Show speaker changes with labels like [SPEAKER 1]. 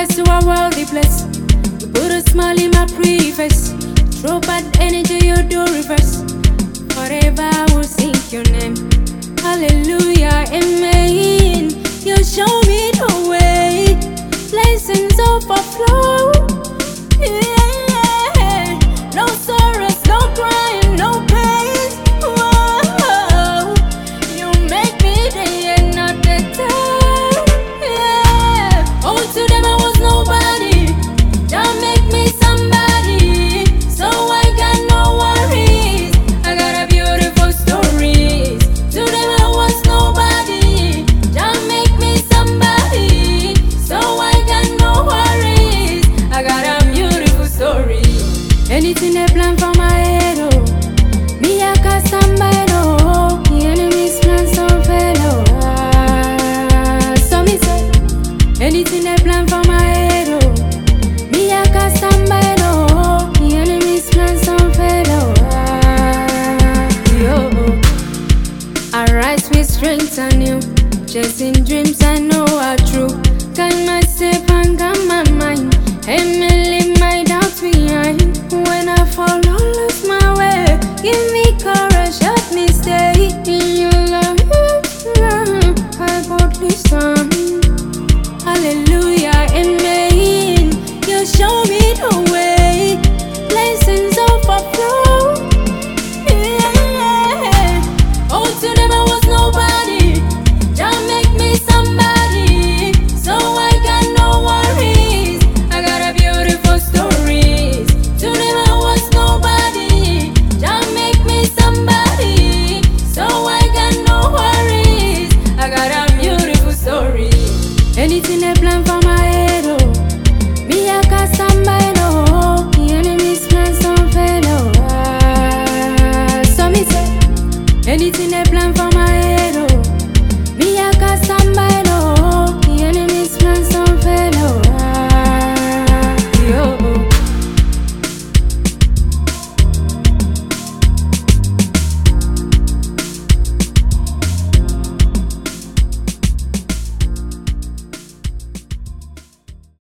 [SPEAKER 1] universe to a worldly place. You put a smile in my preface. Throw bad energy, you do reverse. Forever I will sing your name. Hallelujah, amen. You show me the way. Blessings overflow. Yeah. No sorrows, no crying, no pain. Whoa. You make me day and not the time. Yeah. Oh, to them I was nobody. Don't make me somebody. So I got no worries. I got a beautiful story. To them I was nobody. Don't make me somebody. So I got no worries. I got a beautiful story. Anything they plan for my head, oh, me I got somebody, oh, the enemies plan some fellow. So me say, anything they plan for my head, oh, me I got somebody, oh, the enemies plan some fellow. Yo, I rise with strength anew, chasing dreams I know are true. Got myself and got my mind, and me leave my doubts behind. When I fall, don't lose my way. Give me courage, help me stay in your love. I boldly stand. Hallelujah, amen. You show me the way. Blessings overflow. Yeah. Oh, to them I was nobody. Don't make me somebody. So I got no worries. I got a beautiful story. To them I was nobody. Don't make me somebody. So I got no worries. I got a beautiful story. Anything they plan for my head, oh, me I got somebody, oh, the enemies plan some fellow. So me say, anything they plan for my head, oh, me I got somebody.